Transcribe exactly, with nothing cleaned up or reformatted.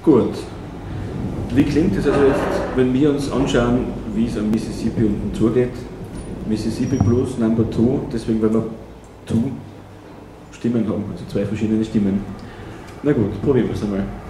Gut. Wie klingt es also jetzt, wenn wir uns anschauen, wie es am Mississippi unten zugeht? Mississippi Blues Number Two, deswegen weil wir two Stimmen haben, also zwei verschiedene Stimmen. Na gut, probieren wir es einmal.